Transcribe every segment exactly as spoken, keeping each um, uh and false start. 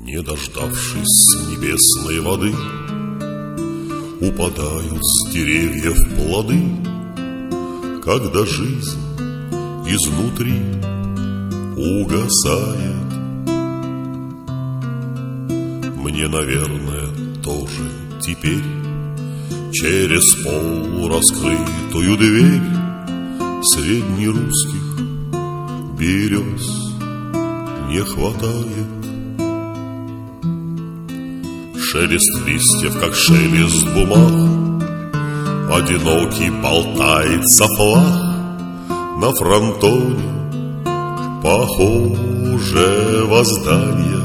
Не дождавшись небесной воды, упадают с деревьев плоды, когда жизнь изнутри угасает. Мне, наверное, тоже теперь через полураскрытую дверь среднерусских берез не хватает. Шелест листьев, как шелест бумаг, одинокий болтается флаг на фронтоне похожего здания.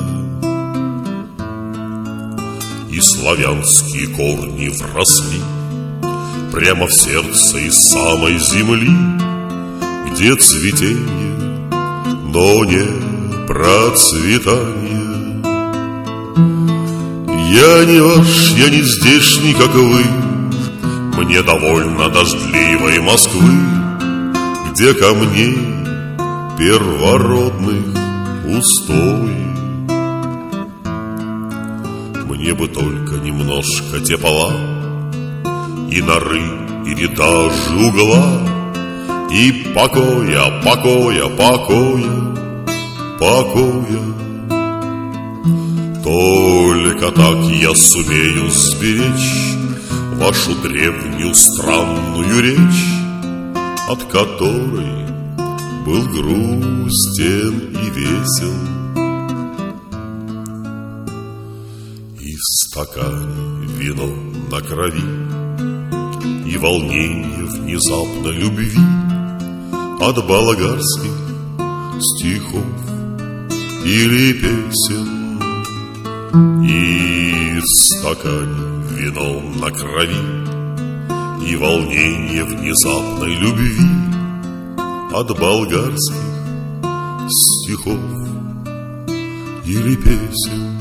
И славянские корни вросли прямо в сердце из самой земли, где цветение, но не процветание. Я не ваш, я не здешний, как вы, мне довольно дождливой Москвы, где камней первородных устои. Мне бы только немножко тепла и норы, или даже угла, и покоя, покоя, покоя, покоя. Только так я сумею сберечь вашу древнюю странную речь, от которой был грустен и весел. И в стакане вино на крови, и волнение внезапной любви от болгарских стихов или песен. И в стакане вино на крови, и волнение внезапной любви от болгарских стихов или песен.